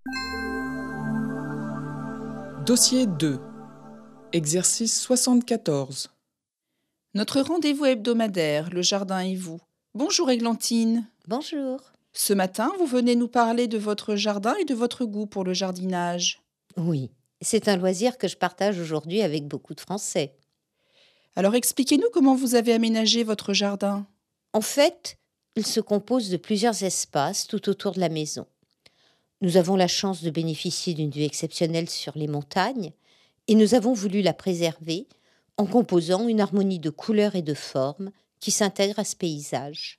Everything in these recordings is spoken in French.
Dossier 2. Exercice 74. Notre rendez-vous hebdomadaire, le jardin et vous. Bonjour Églantine. Bonjour. Ce matin, vous venez nous parler de votre jardin et de votre goût pour le jardinage. Oui, c'est un loisir que je partage aujourd'hui avec beaucoup de Français. Alors expliquez-nous comment vous avez aménagé votre jardin. En fait, il se compose de plusieurs espaces tout autour de la maison. Nous avons la chance de bénéficier d'une vue exceptionnelle sur les montagnes et nous avons voulu la préserver en composant une harmonie de couleurs et de formes qui s'intègre à ce paysage.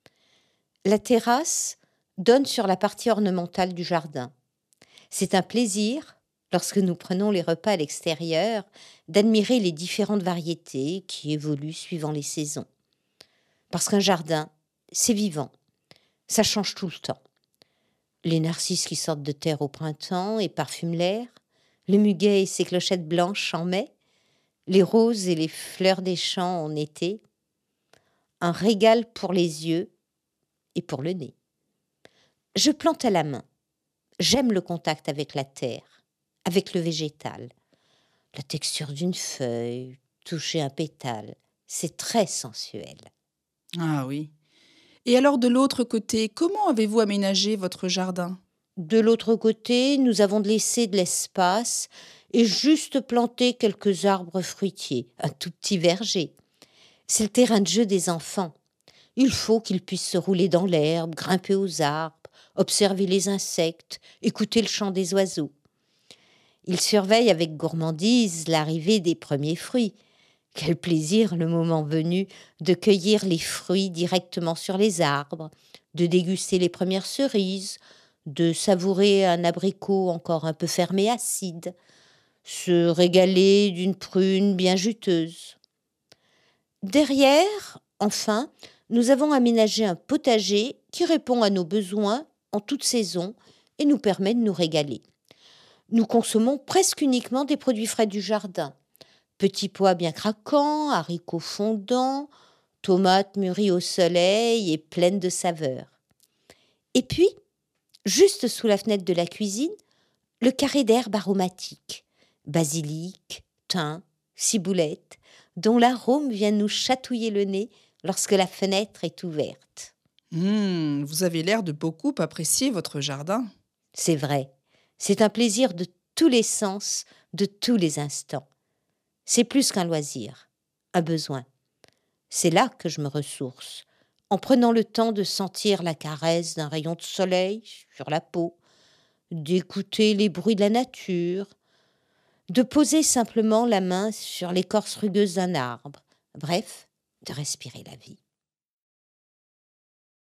La terrasse donne sur la partie ornementale du jardin. C'est un plaisir, lorsque nous prenons les repas à l'extérieur, d'admirer les différentes variétés qui évoluent suivant les saisons. Parce qu'un jardin, c'est vivant, ça change tout le temps. Les narcisses qui sortent de terre au printemps et parfument l'air, le muguet et ses clochettes blanches en mai, les roses et les fleurs des champs en été. Un régal pour les yeux et pour le nez. Je plante à la main. J'aime le contact avec la terre, avec le végétal. La texture d'une feuille, toucher un pétale, c'est très sensuel. Ah oui. Et alors de l'autre côté, comment avez-vous aménagé votre jardin? De l'autre côté, nous avons laissé de l'espace et juste planté quelques arbres fruitiers, un tout petit verger. C'est le terrain de jeu des enfants. Il faut qu'ils puissent se rouler dans l'herbe, grimper aux arbres, observer les insectes, écouter le chant des oiseaux. Ils surveillent avec gourmandise l'arrivée des premiers fruits. Quel plaisir, le moment venu, de cueillir les fruits directement sur les arbres, de déguster les premières cerises, de savourer un abricot encore un peu fermé acide, se régaler d'une prune bien juteuse. Derrière, enfin, nous avons aménagé un potager qui répond à nos besoins en toute saison et nous permet de nous régaler. Nous consommons presque uniquement des produits frais du jardin. Petits pois bien craquants, haricots fondants, tomates mûries au soleil et pleines de saveurs. Et puis, juste sous la fenêtre de la cuisine, le carré d'herbes aromatiques, basilic, thym, ciboulette, dont l'arôme vient nous chatouiller le nez lorsque la fenêtre est ouverte. Vous avez l'air de beaucoup apprécier votre jardin. C'est vrai, c'est un plaisir de tous les sens, de tous les instants. C'est plus qu'un loisir, un besoin. C'est là que je me ressource, en prenant le temps de sentir la caresse d'un rayon de soleil sur la peau, d'écouter les bruits de la nature, de poser simplement la main sur l'écorce rugueuse d'un arbre, bref, de respirer la vie.